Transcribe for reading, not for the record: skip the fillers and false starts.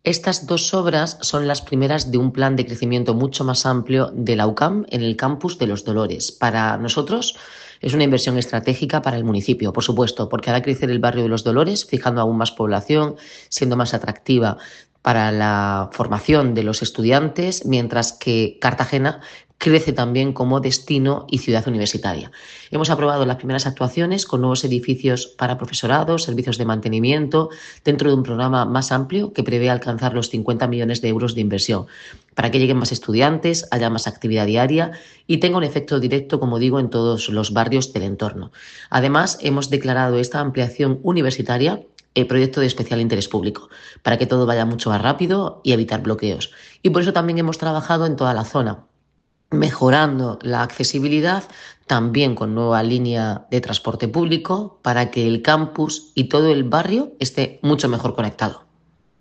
Estas dos obras son las primeras de un plan de crecimiento mucho más amplio de la UCAM en el campus de Los Dolores. Para nosotros es una inversión estratégica para el municipio, por supuesto, porque hará crecer el barrio de Los Dolores, fijando aún más población, siendo más atractiva para la formación de los estudiantes, mientras que Cartagena crece también como destino y ciudad universitaria. Hemos aprobado las primeras actuaciones con nuevos edificios para profesorado, servicios de mantenimiento, dentro de un programa más amplio que prevé alcanzar los 50 millones de euros de inversión, para que lleguen más estudiantes, haya más actividad diaria y tenga un efecto directo, como digo, en todos los barrios del entorno. Además, hemos declarado esta ampliación universitaria proyecto de especial interés público, para que todo vaya mucho más rápido y evitar bloqueos. Y por eso también hemos trabajado en toda la zona, mejorando la accesibilidad, también con nueva línea de transporte público, para que el campus y todo el barrio esté mucho mejor conectado.